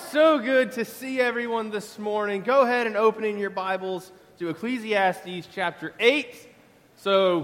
So good to see everyone this morning. Go ahead and open in your Bibles to Ecclesiastes chapter 8. So,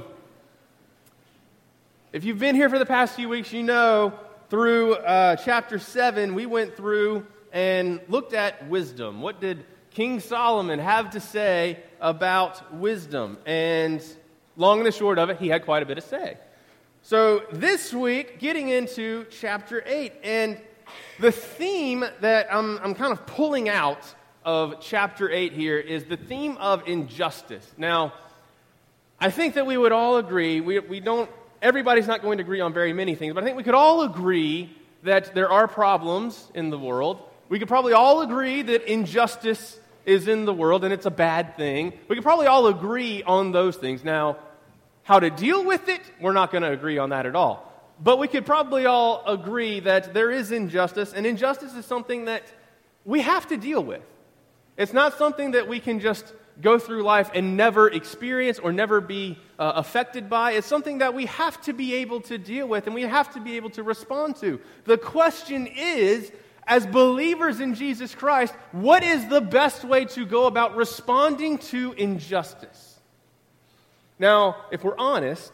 if you've been here for the past few weeks, you know through chapter 7, we went through and looked at wisdom. What did King Solomon have to say about wisdom? And long and the short of it, he had quite a bit to say. So, this week, getting into chapter 8, and the theme that I'm kind of pulling out of chapter 8 here is the theme of injustice. Now, I think that we would all agree, everybody's not going to agree on very many things, but I think we could all agree that there are problems in the world. We could probably all agree that injustice is in the world and it's a bad thing. We could probably all agree on those things. Now, how to deal with it, we're not going to agree on that at all. But we could probably all agree that there is injustice, and injustice is something that we have to deal with. It's not something that we can just go through life and never experience or never be affected by. It's something that we have to be able to deal with, and we have to be able to respond to. The question is, as believers in Jesus Christ, what is the best way to go about responding to injustice? Now, if we're honest,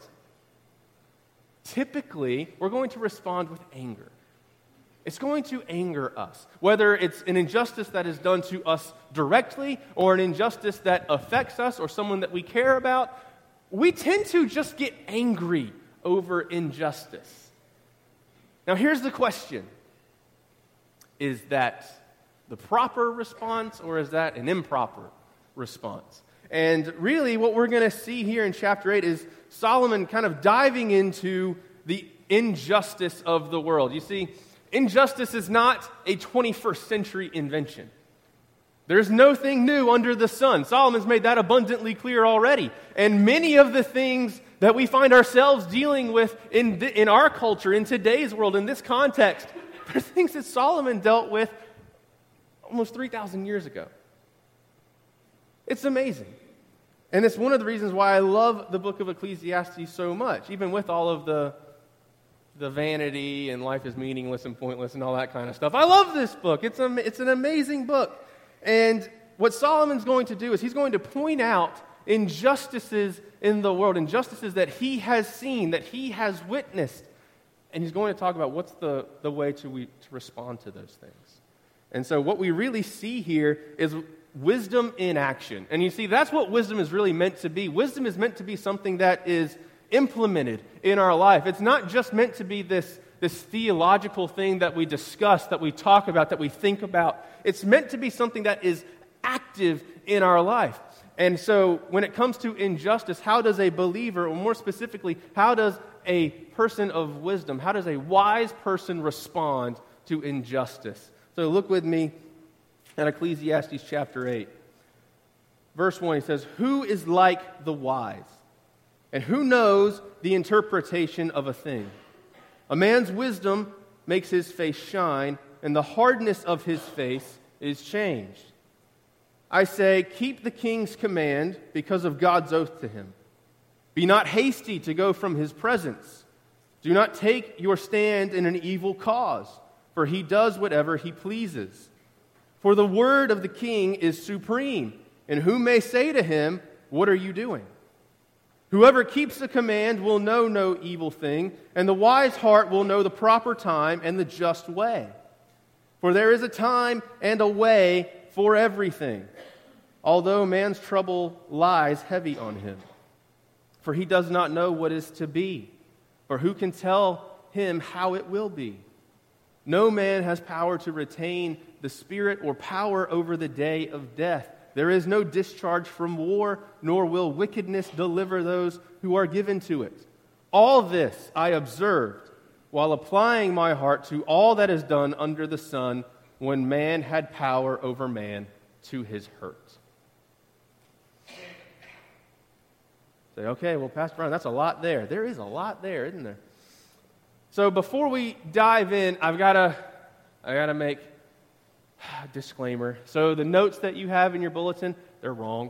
typically, we're going to respond with anger. It's going to anger us. Whether it's an injustice that is done to us directly or an injustice that affects us or someone that we care about, we tend to just get angry over injustice. Now, here's the question. Is that the proper response or is that an improper response? And really, what we're going to see here in chapter 8 is Solomon kind of diving into the injustice of the world. You see, injustice is not a 21st century invention. There's nothing new under the sun. Solomon's made that abundantly clear already. And many of the things that we find ourselves dealing with in our culture, in today's world, in this context, are things that Solomon dealt with almost 3,000 years ago. It's amazing. And it's one of the reasons why I love the book of Ecclesiastes so much, even with all of the vanity and life is meaningless and pointless and all that kind of stuff. I love this book. It's an amazing book. And what Solomon's going to do is he's going to point out injustices in the world, injustices that he has seen, that he has witnessed. And he's going to talk about what's the way to respond to those things. And so what we really see here is wisdom in action. And you see, that's what wisdom is really meant to be. Wisdom is meant to be something that is implemented in our life. It's not just meant to be this theological thing that we discuss, that we talk about, that we think about. It's meant to be something that is active in our life. And so when it comes to injustice, how does a believer, or more specifically, how does a person of wisdom, how does a wise person respond to injustice? So look with me at Ecclesiastes chapter 8. Verse 1, he says, "Who is like the wise? And who knows the interpretation of a thing? A man's wisdom makes his face shine, and the hardness of his face is changed. I say, keep the king's command because of God's oath to him. Be not hasty to go from his presence. Do not take your stand in an evil cause, for he does whatever he pleases. For the word of the king is supreme, and who may say to him, 'What are you doing?' Whoever keeps the command will know no evil thing, and the wise heart will know the proper time and the just way. For there is a time and a way for everything, although man's trouble lies heavy on him. For he does not know what is to be, for who can tell him how it will be? No man has power to retain the spirit or power over the day of death. There is no discharge from war, nor will wickedness deliver those who are given to it. All this I observed while applying my heart to all that is done under the sun when man had power over man to his hurt." Say, okay, well, Pastor Brian, that's a lot there. There is a lot there, isn't there? So before we dive in, I gotta make a disclaimer. So the notes that you have in your bulletin, they're wrong.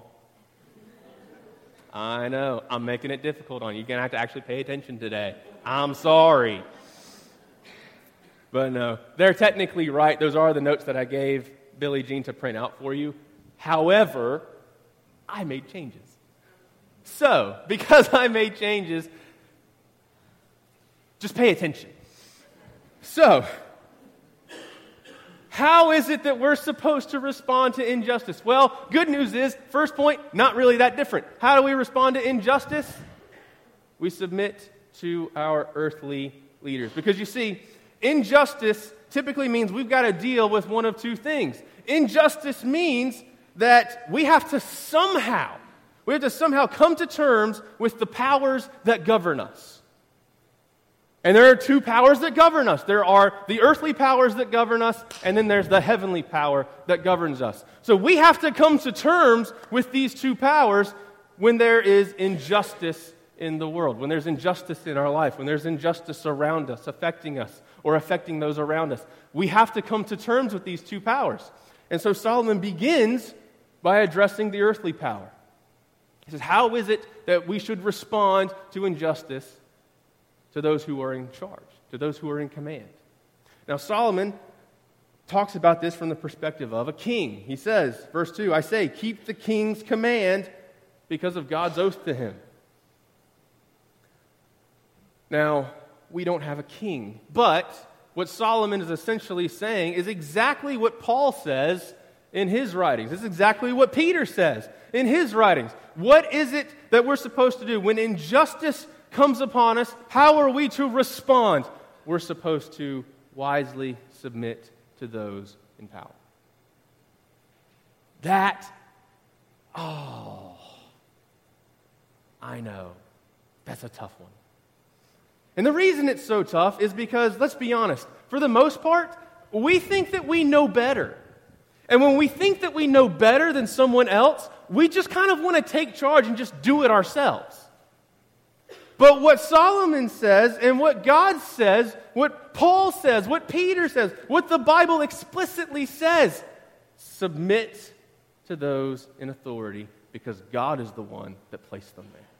I know. I'm making it difficult on you. You're going to have to actually pay attention today. I'm sorry. But no, they're technically right. Those are the notes that I gave Billie Jean to print out for you. However, I made changes. So, because I made changes, just pay attention. So, how is it that we're supposed to respond to injustice? Well, good news is, first point, not really that different. How do we respond to injustice? We submit to our earthly leaders. Because you see, injustice typically means we've got to deal with one of two things. Injustice means that we have to somehow come to terms with the powers that govern us. And there are two powers that govern us. There are the earthly powers that govern us, and then there's the heavenly power that governs us. So we have to come to terms with these two powers when there is injustice in the world, when there's injustice in our life, when there's injustice around us, affecting us, or affecting those around us. We have to come to terms with these two powers. And so Solomon begins by addressing the earthly power. He says, how is it that we should respond to injustice to those who are in charge, to those who are in command? Now, Solomon talks about this from the perspective of a king. He says, verse 2, I say, keep the king's command because of God's oath to him. Now, we don't have a king, but what Solomon is essentially saying is exactly what Paul says in his writings. This is exactly what Peter says in his writings. What is it that we're supposed to do when injustice comes upon us? How are we to respond? We're supposed to wisely submit to those in power. I know, that's a tough one. And the reason it's so tough is because, let's be honest, for the most part, we think that we know better. And when we think that we know better than someone else, we just kind of want to take charge and just do it ourselves. But what Solomon says and what God says, what Paul says, what Peter says, what the Bible explicitly says, submit to those in authority because God is the one that placed them there.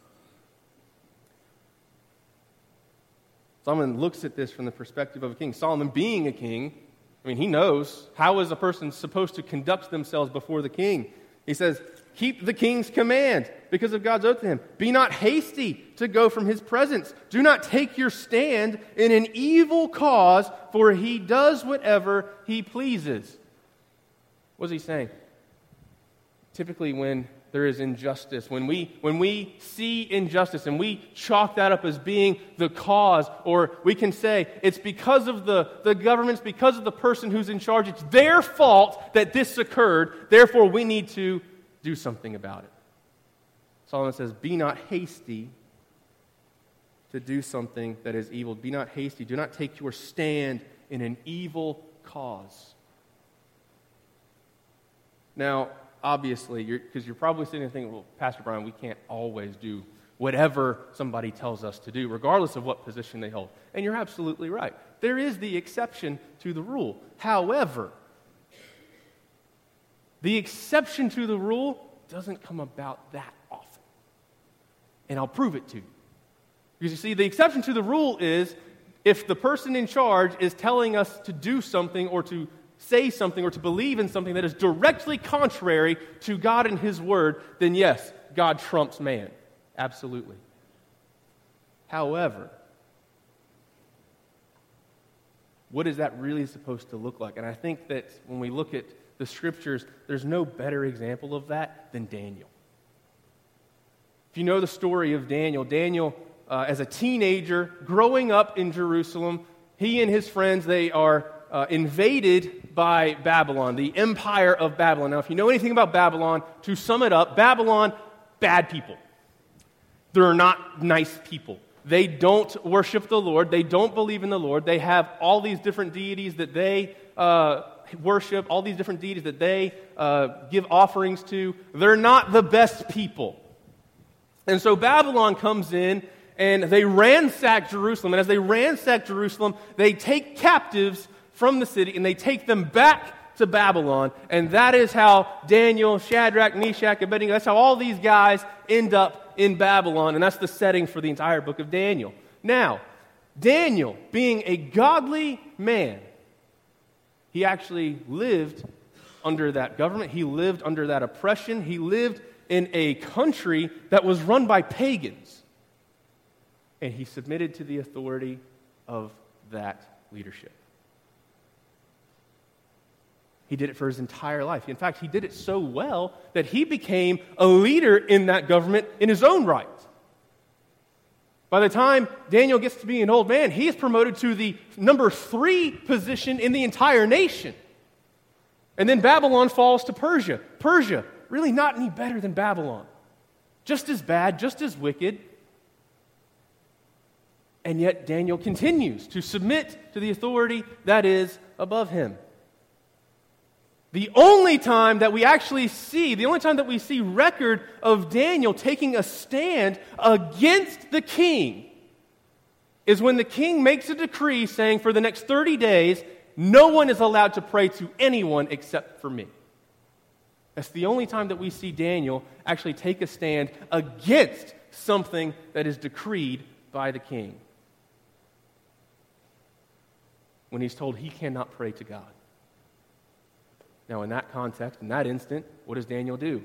Solomon looks at this from the perspective of a king. Solomon being a king, he knows how is a person supposed to conduct themselves before the king. He says, keep the king's command because of God's oath to him. Be not hasty to go from his presence. Do not take your stand in an evil cause, for he does whatever he pleases. What's he saying? Typically when there is injustice, when we see injustice and we chalk that up as being the cause, or we can say it's because of the governments, because of the person who's in charge, it's their fault that this occurred, therefore we need to do something about it. Solomon says, be not hasty to do something that is evil. Be not hasty. Do not take your stand in an evil cause. Now, obviously, because you're probably sitting there thinking, well, Pastor Brian, we can't always do whatever somebody tells us to do, regardless of what position they hold. And you're absolutely right. There is the exception to the rule. However, the exception to the rule doesn't come about that often. And I'll prove it to you. Because you see, the exception to the rule is if the person in charge is telling us to do something or to say something or to believe in something that is directly contrary to God and His Word, then yes, God trumps man. Absolutely. However, what is that really supposed to look like? And I think that when we look at the Scriptures, there's no better example of that than Daniel. If you know the story of Daniel, as a teenager, growing up in Jerusalem, he and his friends, they are invaded by Babylon, the empire of Babylon. Now, if you know anything about Babylon, to sum it up, Babylon, bad people. They're not nice people. They don't worship the Lord. They don't believe in the Lord. They have all these different deities that they worship, all these different deities that they give offerings to. They're not the best people. And so Babylon comes in and they ransack Jerusalem. And as they ransack Jerusalem, they take captives from the city and they take them back to Babylon. And that is how Daniel, Shadrach, Meshach, Abednego, that's how all these guys end up in Babylon. And that's the setting for the entire book of Daniel. Now, Daniel, being a godly man, he actually lived under that government. He lived under that oppression. He lived in a country that was run by pagans. And he submitted to the authority of that leadership. He did it for his entire life. In fact, he did it so well that he became a leader in that government in his own right. By the time Daniel gets to be an old man, he is promoted to the number 3 position in the entire nation. And then Babylon falls to Persia. Persia, really not any better than Babylon. Just as bad, just as wicked. And yet Daniel continues to submit to the authority that is above him. The only time that we see record of Daniel taking a stand against the king is when the king makes a decree saying for the next 30 days, no one is allowed to pray to anyone except for me. That's the only time that we see Daniel actually take a stand against something that is decreed by the king. When he's told he cannot pray to God. Now, in that context, in that instant, what does Daniel do?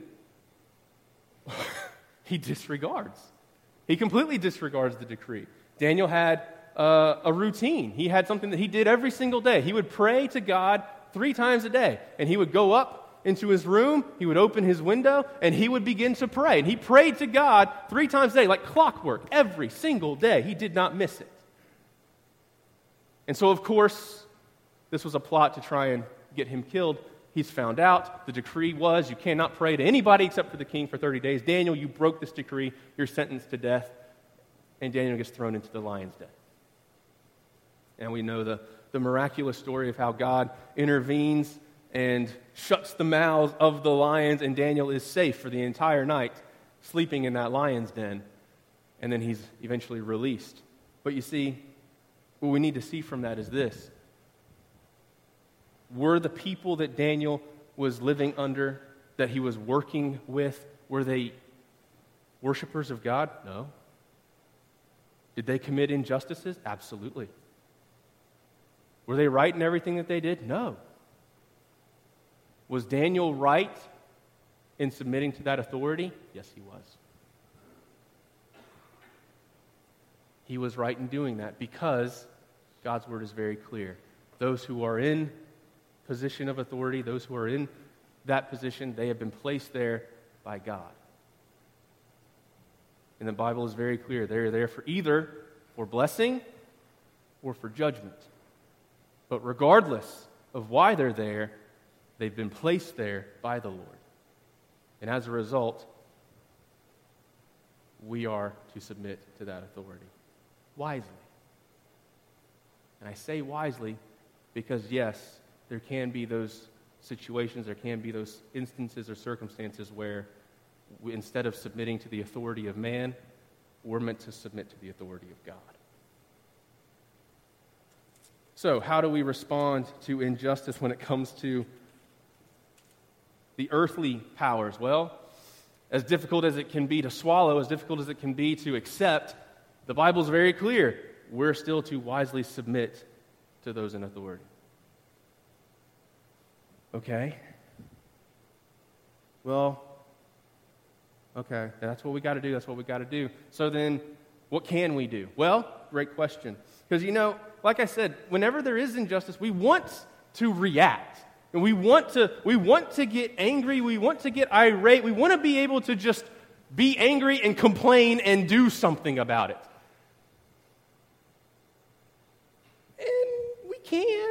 He disregards. He completely disregards the decree. Daniel had a routine. He had something that he did every single day. He would pray to God 3 times a day. And he would go up into his room, he would open his window, and he would begin to pray. And he prayed to God 3 times a day, like clockwork, every single day. He did not miss it. And so, of course, this was a plot to try and get him killed. He's found out. The decree was you cannot pray to anybody except for the king for 30 days. Daniel, you broke this decree. You're sentenced to death. And Daniel gets thrown into the lion's den. And we know the miraculous story of how God intervenes and shuts the mouths of the lions, and Daniel is safe for the entire night, sleeping in that lion's den. And then he's eventually released. But you see, what we need to see from that is this. Were the people that Daniel was living under, that he was working with, were they worshipers of God? No. Did they commit injustices? Absolutely. Were they right in everything that they did? No. Was Daniel right in submitting to that authority? Yes, he was. He was right in doing that because God's word is very clear. Those who are in position of authority, those who are in that position, they have been placed there by God. And the Bible is very clear. They're there for either for blessing or for judgment. But regardless of why they're there, they've been placed there by the Lord. And as a result, we are to submit to that authority wisely. And I say wisely because, yes, there can be those situations, there can be those instances or circumstances where instead of submitting to the authority of man, we're meant to submit to the authority of God. So, how do we respond to injustice when it comes to the earthly powers? Well, as difficult as it can be to swallow, as difficult as it can be to accept, the Bible's very clear. We're still to wisely submit to those in authority. Okay. Well, okay, that's what we got to do. That's what we got to do. So then, what can we do? Well, great question. Because, like I said, whenever there is injustice, we want to react. And we want to get angry. We want to get irate. We want to be able to just be angry and complain and do something about it. And we can.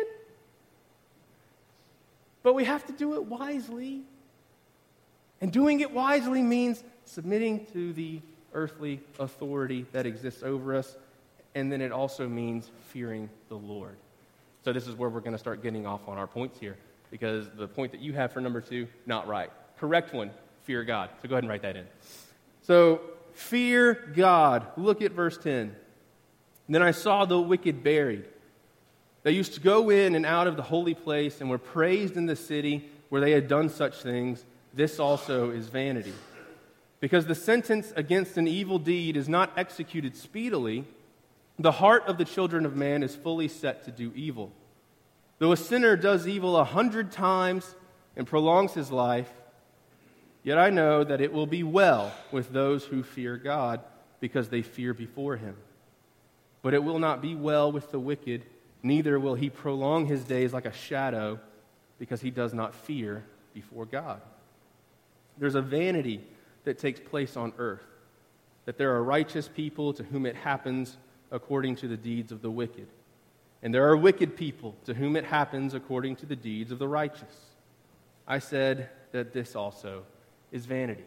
But we have to do it wisely. And doing it wisely means submitting to the earthly authority that exists over us. And then it also means fearing the Lord. So this is where we're going to start getting off on our points here. Because the point that you have for number 2, not right. Correct one, fear God. So go ahead and write that in. So, fear God. Look at verse 10. Then I saw the wicked buried. They used to go in and out of the holy place and were praised in the city where they had done such things. This also is vanity. Because the sentence against an evil deed is not executed speedily, The heart of the children of man is fully set to do evil. Though a sinner does evil 100 times and prolongs his life, yet I know that it will be well with those who fear God, because they fear before him. But it will not be well with the wicked, neither will he prolong his days like a shadow, because he does not fear before God. There's a vanity that takes place on earth, that there are righteous people to whom it happens according to the deeds of the wicked. And there are wicked people to whom it happens according to the deeds of the righteous. I said that this also is vanity.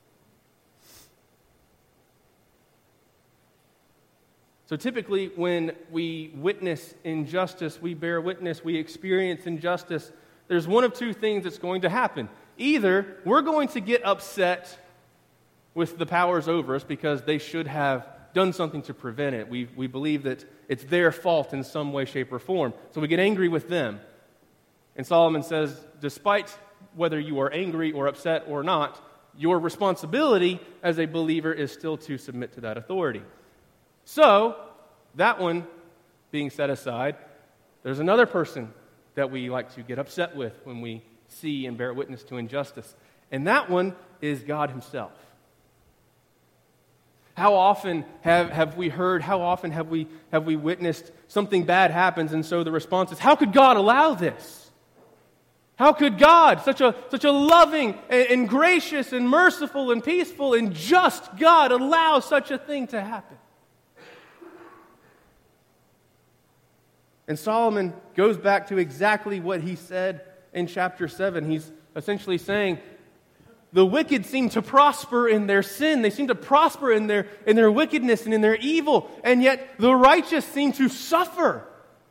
So typically when we witness injustice, we bear witness, we experience injustice, there's one of two things that's going to happen. Either we're going to get upset with the powers over us because they should have done something to prevent it. We believe that it's their fault in some way, shape, or form. So we get angry with them. And Solomon says, despite whether you are angry or upset or not, your responsibility as a believer is still to submit to that authority. So, that one being set aside, there's another person that we like to get upset with when we see and bear witness to injustice. And that one is God himself. How often have we heard, how often have we witnessed something bad happens, and so the response is, how could God allow this? How could God, such a loving and gracious and merciful and peaceful and just God, allow such a thing to happen? And Solomon goes back to exactly what he said in chapter 7. He's essentially saying, the wicked seem to prosper in their sin. They seem to prosper in their wickedness and in their evil. And yet the righteous seem to suffer.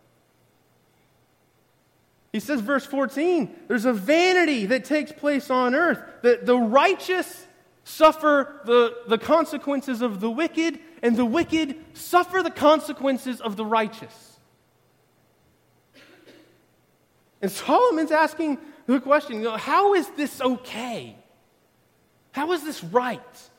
He says, verse 14, there's a vanity that takes place on earth. The righteous suffer the consequences of the wicked, and the wicked suffer the consequences of the righteous. And Solomon's asking the question, how is this okay? How is this right?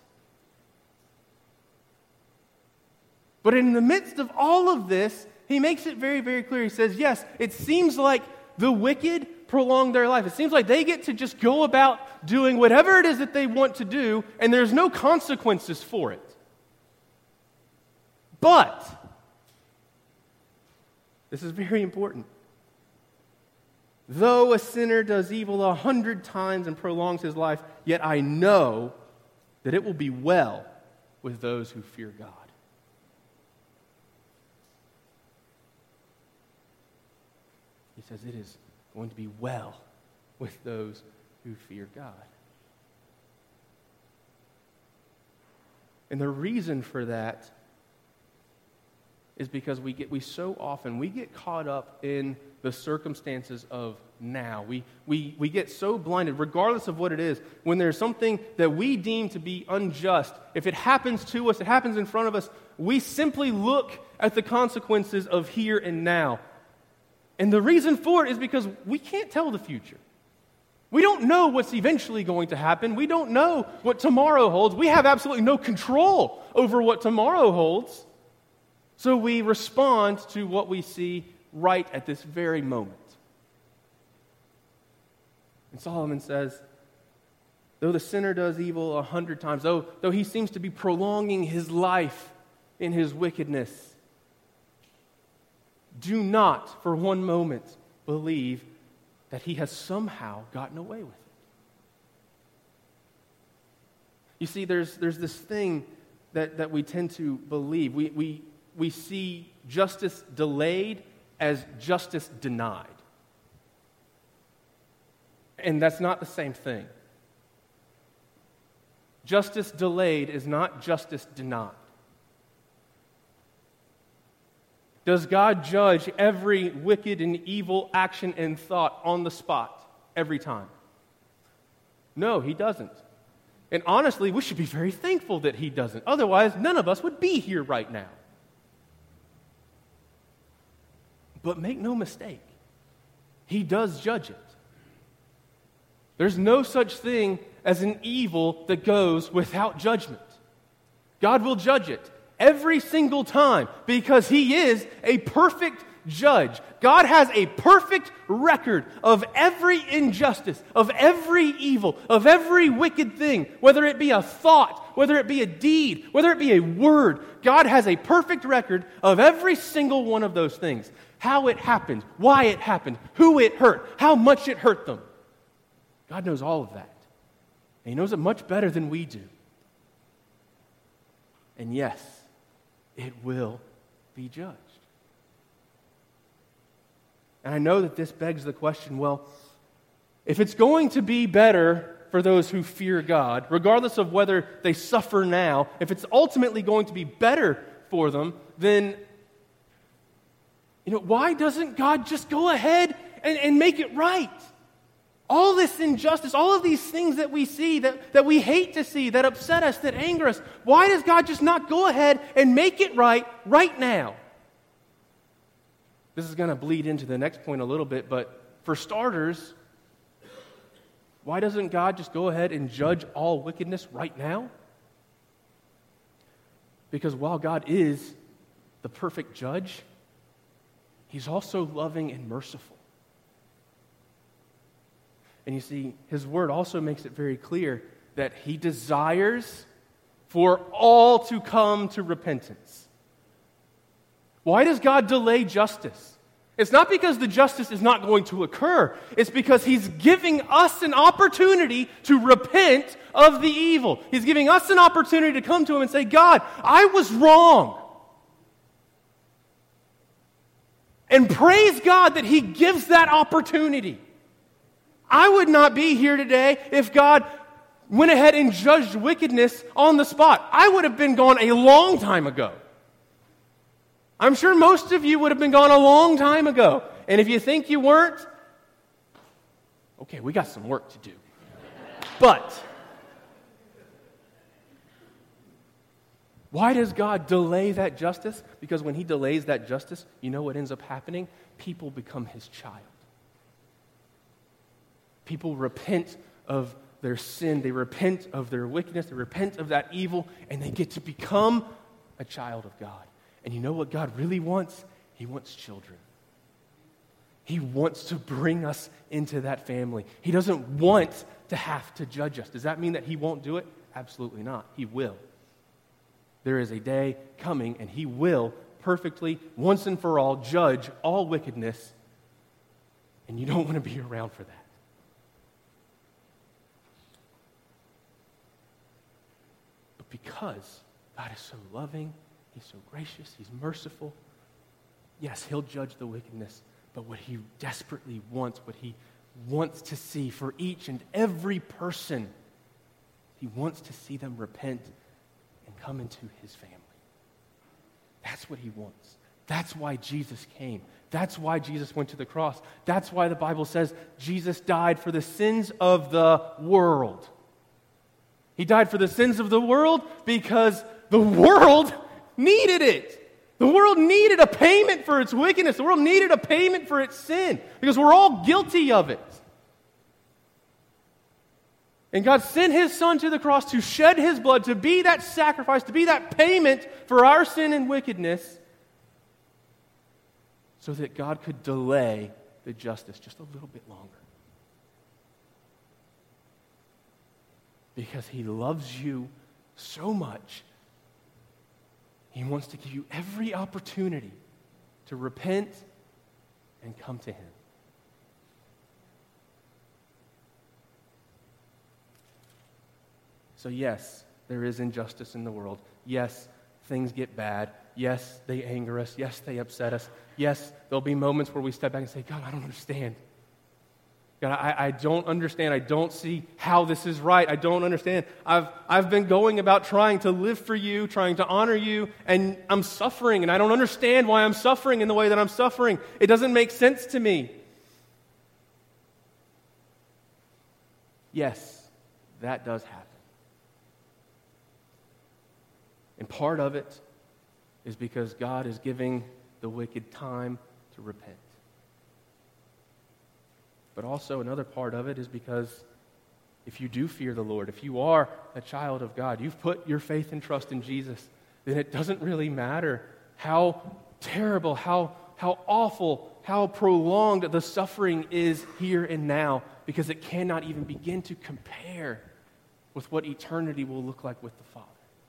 But in the midst of all of this, he makes it very, very clear. He says, yes, it seems like the wicked prolong their life. It seems like they get to just go about doing whatever it is that they want to do, and there's no consequences for it. But, this is very important. Though a sinner does evil 100 times and prolongs his life, yet I know that it will be well with those who fear God. He says it is going to be well with those who fear God. And the reason for that is because we so often get caught up in the circumstances of now. We get so blinded, regardless of what it is, when there's something that we deem to be unjust. If it happens to us, it happens in front of us, we simply look at the consequences of here and now. And the reason for it is because we can't tell the future. We don't know what's eventually going to happen. We don't know what tomorrow holds. We have absolutely no control over what tomorrow holds. So we respond to what we see right at this very moment. And Solomon says, though the sinner does evil 100 times, though he seems to be prolonging his life in his wickedness, do not for one moment believe that he has somehow gotten away with it. You see, there's this thing that we tend to believe. We see justice delayed as justice denied. And that's not the same thing. Justice delayed is not justice denied. Does God judge every wicked and evil action and thought on the spot every time? No, he doesn't. And honestly, we should be very thankful that he doesn't. Otherwise, none of us would be here right now. But make no mistake, he does judge it. There's no such thing as an evil that goes without judgment. God will judge it. every single time because He is a perfect judge. God has a perfect record of every injustice, of every evil, of every wicked thing, whether it be a thought, whether it be a deed, whether it be a word. God has a perfect record of every single one of those things. How it happened, why it happened, who it hurt, how much it hurt them. God knows all of that. And He knows it much better than we do. And yes, it will be judged. And I know that this begs the question, well, if it's going to be better for those who fear God, regardless of whether they suffer now, if it's ultimately going to be better for them, then, why doesn't God just go ahead and make it right? All this injustice, all of these things that we see, that we hate to see, that upset us, that anger us, why does God just not go ahead and make it right now? This is going to bleed into the next point a little bit, but for starters, why doesn't God just go ahead and judge all wickedness right now? Because while God is the perfect judge, He's also loving and merciful. And you see, His Word also makes it very clear that He desires for all to come to repentance. Why does God delay justice? It's not because the justice is not going to occur. It's because He's giving us an opportunity to repent of the evil. He's giving us an opportunity to come to Him and say, God, I was wrong. And praise God that He gives that opportunity. I would not be here today if God went ahead and judged wickedness on the spot. I would have been gone a long time ago. I'm sure most of you would have been gone a long time ago. And if you think you weren't, okay, we got some work to do. But why does God delay that justice? Because when He delays that justice, you know what ends up happening? People become His child. People repent of their sin, they repent of their wickedness, they repent of that evil, and they get to become a child of God. And you know what God really wants? He wants children. He wants to bring us into that family. He doesn't want to have to judge us. Does that mean that He won't do it? Absolutely not. He will. There is a day coming, and He will perfectly, once and for all, judge all wickedness, and you don't want to be around for that. But because God is so loving, He's so gracious, He's merciful. Yes, He'll judge the wickedness, but what He desperately wants, what He wants to see for each and every person, He wants to see them repent and come into His family. That's what He wants. That's why Jesus came. That's why Jesus went to the cross. That's why the Bible says Jesus died for the sins of the world. He died for the sins of the world because the world needed it. The world needed a payment for its wickedness. The world needed a payment for its sin because we're all guilty of it. And God sent His Son to the cross to shed His blood, to be that sacrifice, to be that payment for our sin and wickedness, so that God could delay the justice just a little bit longer. Because He loves you so much, He wants to give you every opportunity to repent and come to Him. So yes, there is injustice in the world. Yes, things get bad. Yes, they anger us. Yes, they upset us. Yes, there'll be moments where we step back and say, God, I don't understand. God, I don't understand. I don't see how this is right. I don't understand. I've been going about trying to live for you, trying to honor you, and I'm suffering, and I don't understand why I'm suffering in the way that I'm suffering. It doesn't make sense to me. Yes, that does happen. And part of it is because God is giving the wicked time to repent. But also another part of it is because if you do fear the Lord, if you are a child of God, you've put your faith and trust in Jesus, then it doesn't really matter how terrible, how awful, how prolonged the suffering is here and now, because it cannot even begin to compare with what eternity will look like with the Father.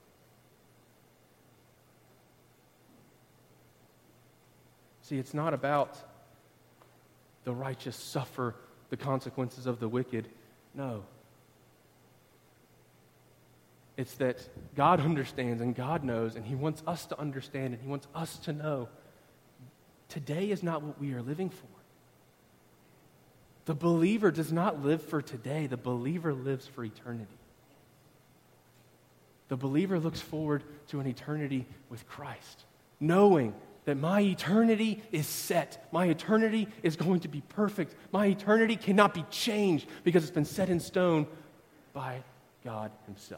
See, it's not about the righteous suffer the consequences of the wicked. No. It's that God understands and God knows, and He wants us to understand and He wants us to know today is not what we are living for. The believer does not live for today. The believer lives for eternity. The believer looks forward to an eternity with Christ, knowing that my eternity is set. My eternity is going to be perfect. My eternity cannot be changed because it's been set in stone by God Himself.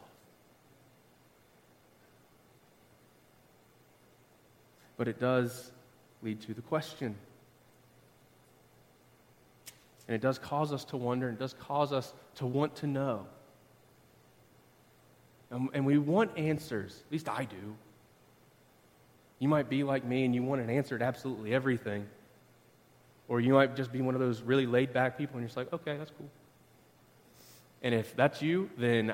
But it does lead to the question. And it does cause us to wonder, and it does cause us to want to know. And we want answers. At least I do. You might be like me and you want an answer to absolutely everything. Or you might just be one of those really laid-back people and you're just like, okay, that's cool. And if that's you, then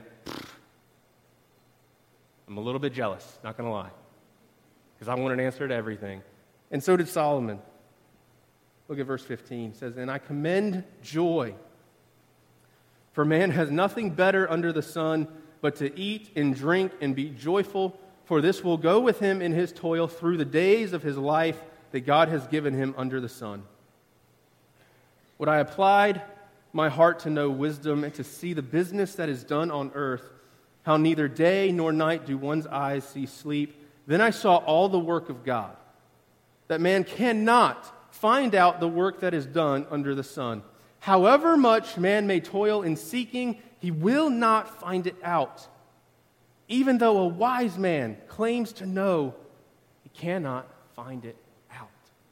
I'm a little bit jealous, not going to lie. Because I want an answer to everything. And so did Solomon. Look at verse 15. It says, "And I commend joy, for man has nothing better under the sun but to eat and drink and be joyful, for this will go with him in his toil through the days of his life that God has given him under the sun. Would I applied my heart to know wisdom and to see the business that is done on earth, how neither day nor night do one's eyes see sleep. Then I saw all the work of God, that man cannot find out the work that is done under the sun. However much man may toil in seeking, he will not find it out. Even though a wise man claims to know, he cannot find it out."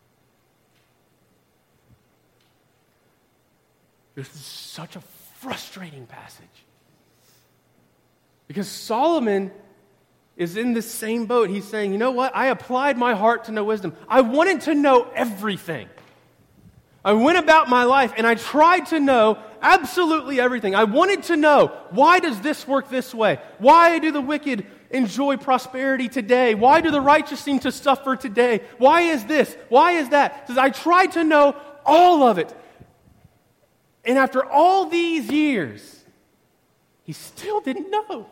This is such a frustrating passage. Because Solomon is in the same boat. He's saying, you know what? I applied my heart to know wisdom. I wanted to know everything. I went about my life and I tried to know absolutely everything. I wanted to know, why does this work this way? Why do the wicked enjoy prosperity today? Why do the righteous seem to suffer today? Why is this? Why is that? It says, I tried to know all of it. And after all these years, he still didn't know.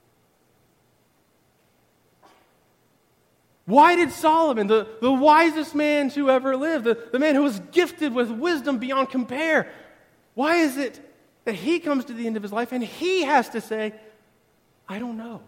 Why did Solomon, the wisest man to ever live, the man who was gifted with wisdom beyond compare, why is it that he comes to the end of his life and he has to say, I don't know?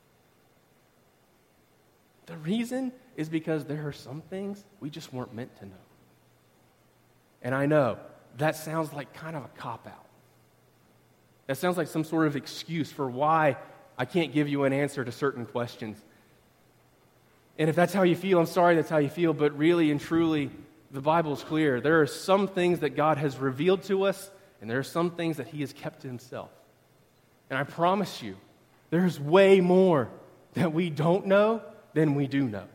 The reason is because there are some things we just weren't meant to know. And I know that sounds like kind of a cop-out. That sounds like some sort of excuse for why I can't give you an answer to certain questions. And if that's how you feel, I'm sorry that's how you feel, but really and truly, the Bible's clear. There are some things that God has revealed to us, and there are some things that He has kept to Himself. And I promise you, there's way more that we don't know than we do know.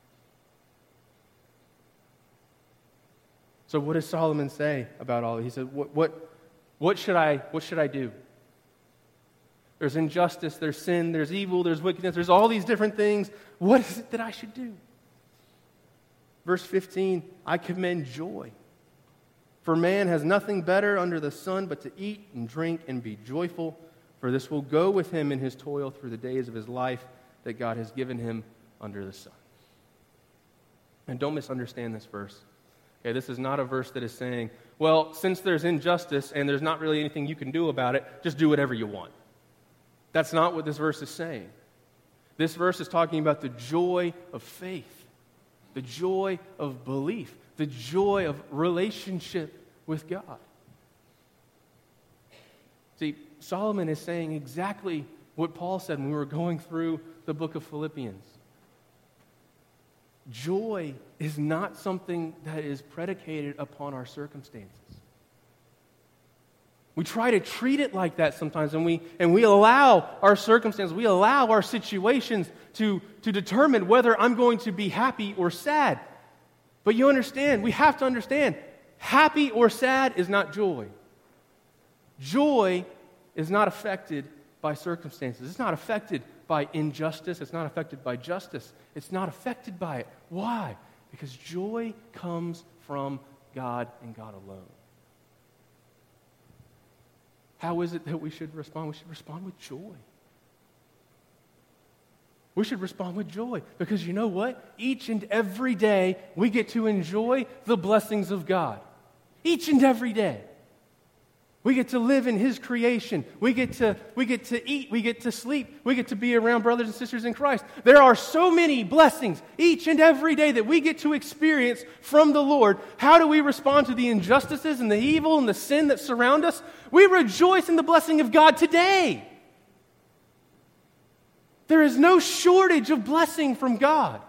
So what does Solomon say about all of it? He said, what should I do? There's injustice, there's sin, there's evil, there's wickedness, there's all these different things. What is it that I should do? Verse 15, I commend joy. For man has nothing better under the sun but to eat and drink and be joyful, for this will go with him in his toil through the days of his life that God has given him under the sun. And don't misunderstand this verse. Okay, this is not a verse that is saying, well, since there's injustice and there's not really anything you can do about it, just do whatever you want. That's not what this verse is saying. This verse is talking about the joy of faith, the joy of belief, the joy of relationship with God. See, Solomon is saying exactly what Paul said when we were going through the book of Philippians. Joy is not something that is predicated upon our circumstances. We try to treat it like that sometimes, and we allow our circumstances, we allow our situations to determine whether I'm going to be happy or sad. But you understand, we have to understand, happy or sad is not joy. Joy is not affected by circumstances. It's not affected by injustice. It's not affected by justice. It's not affected by it. Why? Because joy comes from God and God alone. How is it that we should respond? We should respond with joy. We should respond with joy because you know what? Each and every day we get to enjoy the blessings of God. Each and every day. We get to live in His creation. We get to eat. We get to sleep. We get to be around brothers and sisters in Christ. There are so many blessings each and every day that we get to experience from the Lord. How do we respond to the injustices and the evil and the sin that surround us? We rejoice in the blessing of God today. There is no shortage of blessing from God.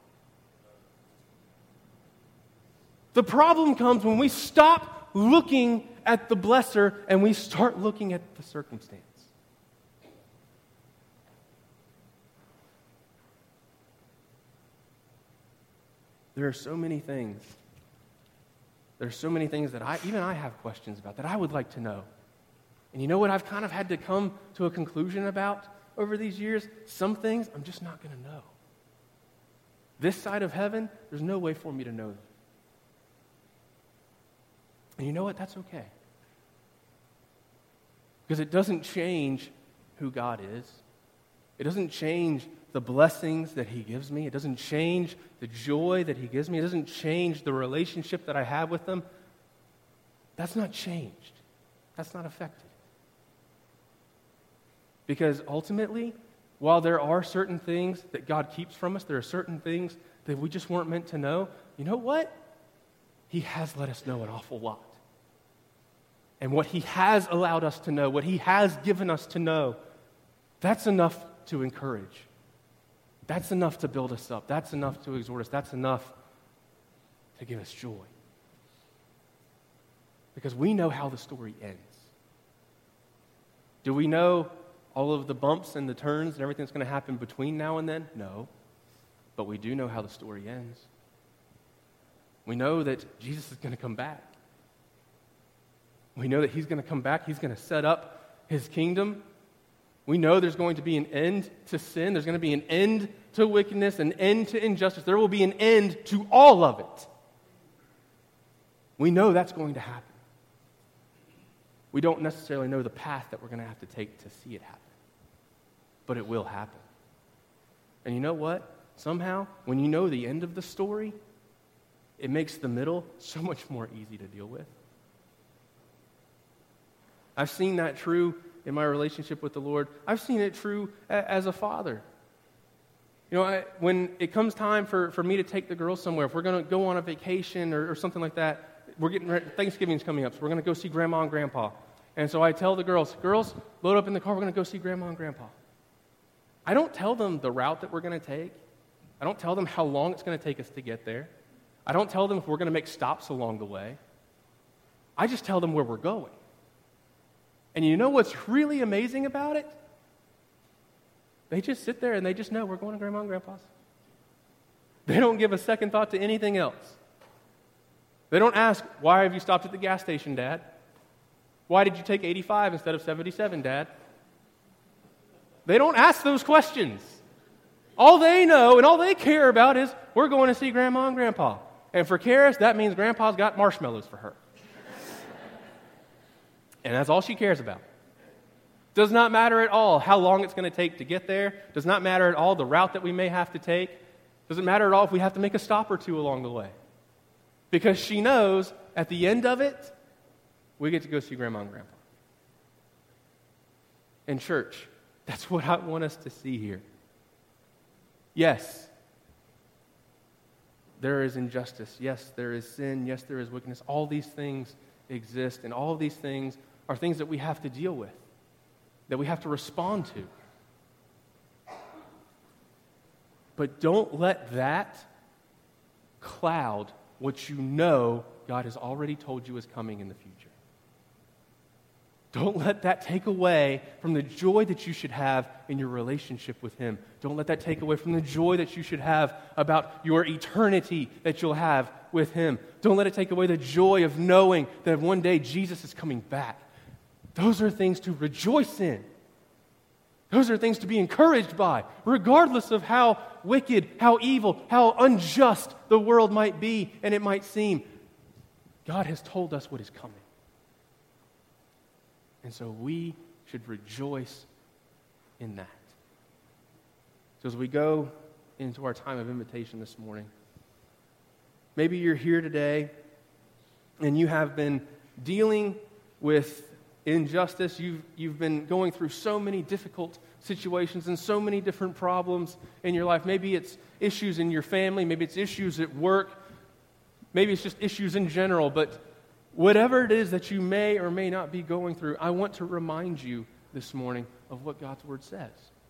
The problem comes when we stop looking at the blesser and we start looking at the circumstance. There are so many things. There are so many things that I have questions about, that I would like to know. And you know what I've kind of had to come to a conclusion about over these years? Some things I'm just not going to know. This side of heaven, there's no way for me to know them. And you know what? That's okay. Because it doesn't change who God is. It doesn't change the blessings that He gives me. It doesn't change the joy that He gives me. It doesn't change the relationship that I have with Him. That's not changed. That's not affected. Because ultimately, while there are certain things that God keeps from us, there are certain things that we just weren't meant to know, you know what? He has let us know an awful lot. And what He has allowed us to know, what He has given us to know, that's enough to encourage. That's enough to build us up. That's enough to exhort us. That's enough to give us joy. Because we know how the story ends. Do we know all of the bumps and the turns and everything that's going to happen between now and then? No. But we do know how the story ends. We know that Jesus is going to come back. We know that He's going to come back. He's going to set up His kingdom. We know there's going to be an end to sin. There's going to be an end to wickedness, an end to injustice. There will be an end to all of it. We know that's going to happen. We don't necessarily know the path that we're going to have to take to see it happen. But it will happen. And you know what? Somehow, when you know the end of the story, it makes the middle so much more easy to deal with. I've seen that true in my relationship with the Lord. I've seen it true as a father. You know, when it comes time for me to take the girls somewhere, if we're going to go on a vacation or something like that, we're getting ready, Thanksgiving's coming up, so we're going to go see Grandma and Grandpa. And so I tell the girls, load up in the car, we're going to go see Grandma and Grandpa. I don't tell them the route that we're going to take. I don't tell them how long it's going to take us to get there. I don't tell them if we're going to make stops along the way. I just tell them where we're going. And you know what's really amazing about it? They just sit there and they just know we're going to Grandma and Grandpa's. They don't give a second thought to anything else. They don't ask, why have you stopped at the gas station, Dad? Why did you take 85 instead of 77, Dad? They don't ask those questions. All they know and all they care about is, we're going to see Grandma and Grandpa. And for Karis, that means Grandpa's got marshmallows for her. And that's all she cares about. Does not matter at all how long it's going to take to get there. Does not matter at all the route that we may have to take. Doesn't matter at all if we have to make a stop or two along the way. Because she knows at the end of it, we get to go see Grandma and Grandpa. In church, that's what I want us to see here. Yes, there is injustice. Yes, there is sin. Yes, there is wickedness. All these things exist, and all of these things are things that we have to deal with, that we have to respond to. But don't let that cloud what you know God has already told you is coming in the future. Don't let that take away from the joy that you should have in your relationship with Him. Don't let that take away from the joy that you should have about your eternity that you'll have with Him. Don't let it take away the joy of knowing that one day Jesus is coming back. Those are things to rejoice in. Those are things to be encouraged by, regardless of how wicked, how evil, how unjust the world might be and it might seem. God has told us what is coming. And so we should rejoice in that. So as we go into our time of invitation this morning, maybe you're here today and you have been dealing with injustice. You've been going through so many difficult situations and so many different problems in your life. Maybe it's issues in your family, maybe it's issues at work, maybe it's just issues in general, but whatever it is that you may or may not be going through, I want to remind you this morning of what God's Word says.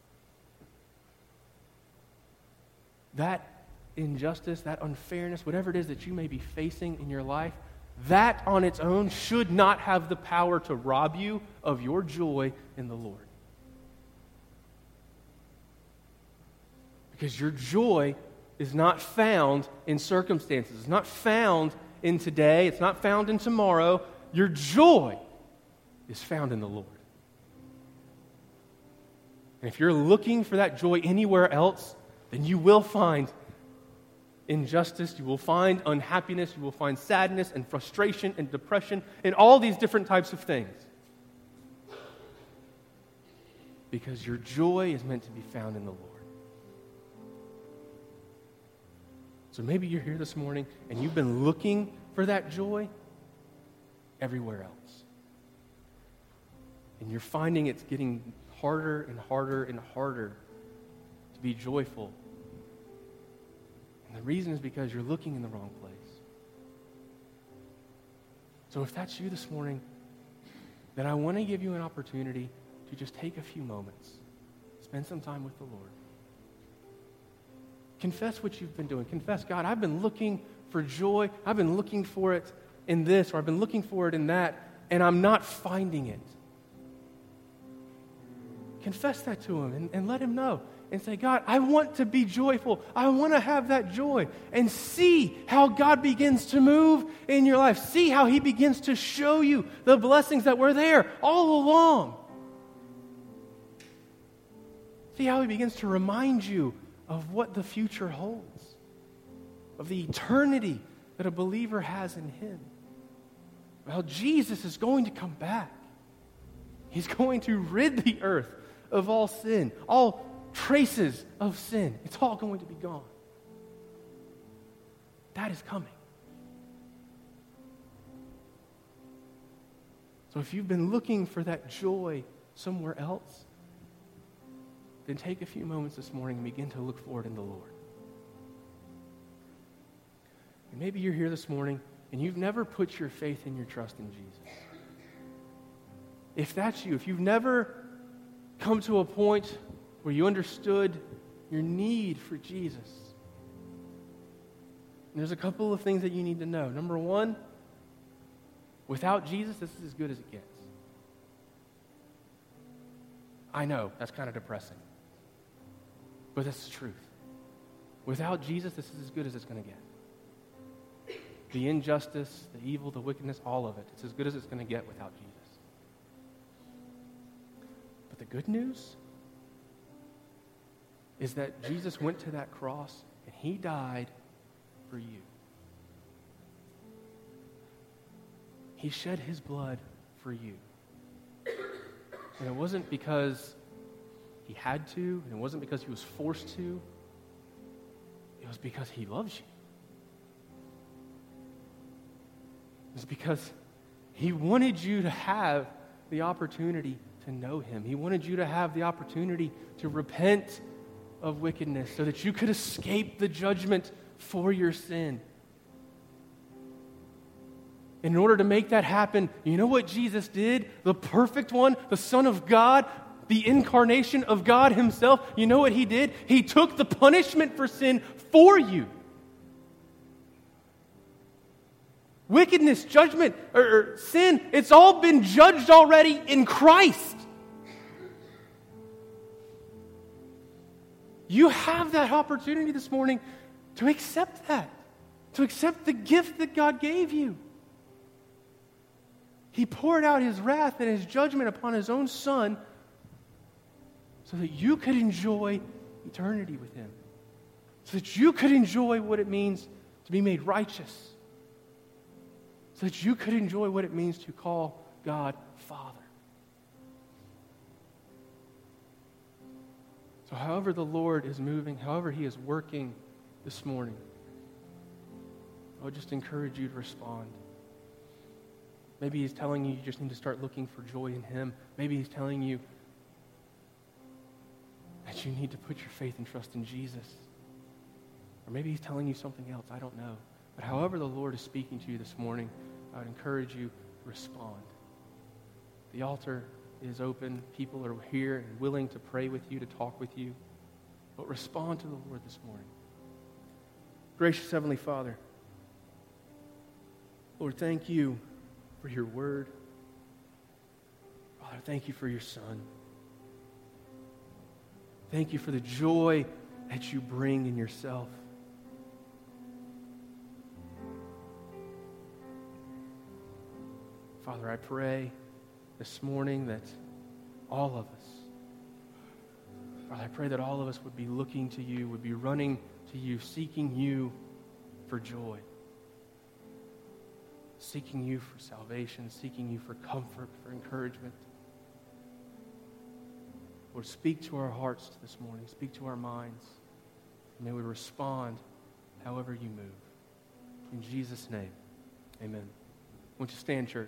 That injustice, that unfairness, whatever it is that you may be facing in your life, that on its own should not have the power to rob you of your joy in the Lord. Because your joy is not found in circumstances. It's not found in today. It's not found in tomorrow. Your joy is found in the Lord. And if you're looking for that joy anywhere else, then you will find injustice, you will find unhappiness, you will find sadness and frustration and depression and all these different types of things. Because your joy is meant to be found in the Lord. So maybe you're here this morning and you've been looking for that joy everywhere else. And you're finding it's getting harder and harder and harder to be joyful. And the reason is because you're looking in the wrong place. So if that's you this morning, then I want to give you an opportunity to just take a few moments, spend some time with the Lord. Confess what you've been doing. Confess, God, I've been looking for joy. I've been looking for it in this, or I've been looking for it in that, and I'm not finding it. Confess that to Him and let Him know. And say, God, I want to be joyful. I want to have that joy. And see how God begins to move in your life. See how He begins to show you the blessings that were there all along. See how He begins to remind you of what the future holds, of the eternity that a believer has in Him. Well, Jesus is going to come back. He's going to rid the earth of all sin, all traces of sin. It's all going to be gone. That is coming. So if you've been looking for that joy somewhere else, then take a few moments this morning and begin to look forward in the Lord. And maybe you're here this morning and you've never put your faith and your trust in Jesus. If that's you, if you've never come to a point where you understood your need for Jesus, and there's a couple of things that you need to know. Number one, without Jesus, this is as good as it gets. I know, that's kind of depressing. But that's the truth. Without Jesus, this is as good as it's going to get. The injustice, the evil, the wickedness, all of it. It's as good as it's going to get without Jesus. But the good news is that Jesus went to that cross and He died for you. He shed His blood for you. And it wasn't because He had to, and it wasn't because He was forced to. It was because He loves you. It was because He wanted you to have the opportunity to know Him. He wanted you to have the opportunity to repent of wickedness so that you could escape the judgment for your sin. In order to make that happen, you know what Jesus did? The perfect one, the Son of God, the incarnation of God Himself, you know what He did? He took the punishment for sin for you. Wickedness, judgment, or sin, it's all been judged already in Christ. You have that opportunity this morning to accept that, to accept the gift that God gave you. He poured out His wrath and His judgment upon His own Son so that you could enjoy eternity with Him, so that you could enjoy what it means to be made righteous, so that you could enjoy what it means to call God Father. So however the Lord is moving, however He is working this morning, I would just encourage you to respond. Maybe He's telling you just need to start looking for joy in Him. Maybe He's telling you that you need to put your faith and trust in Jesus. Or maybe He's telling you something else. I don't know. But however the Lord is speaking to you this morning, I would encourage you to respond. The altar is open. People are here and willing to pray with you, to talk with you. But respond to the Lord this morning. Gracious Heavenly Father, Lord, thank you for your word. Father, thank you for your Son. Thank you for the joy that you bring in yourself. Father, I pray this morning that all of us, Father, I pray that all of us would be looking to you, would be running to you, seeking you for joy, seeking you for salvation, seeking you for comfort, for encouragement. Lord, speak to our hearts this morning, speak to our minds. May we respond however you move. In Jesus' name, amen. Won't you stand, church?